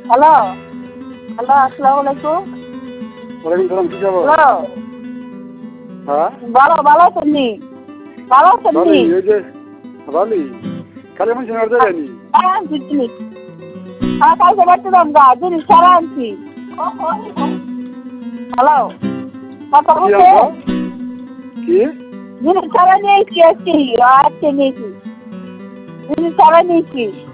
Hello hello, আসসালামু আলাইকুম। ওয়ালাইকুম সালাম, কি খবর? হ্যালো, হ্যাঁ ভালো আছেননি? ভালো আছেননি? ভালোই। ওই যে ভালোই, খালি এমন শোনার জায়গা নি। আনছি জিনিস, কালকে বাড়ছিলাম গা, জিনিস সারা আনছি। হ্যালো, কথা কি বলছে? আনছো? কি? জিনিস সারা নিয়েছি, আজকে নিয়েছি, জিনিস সারা নিয়েছি।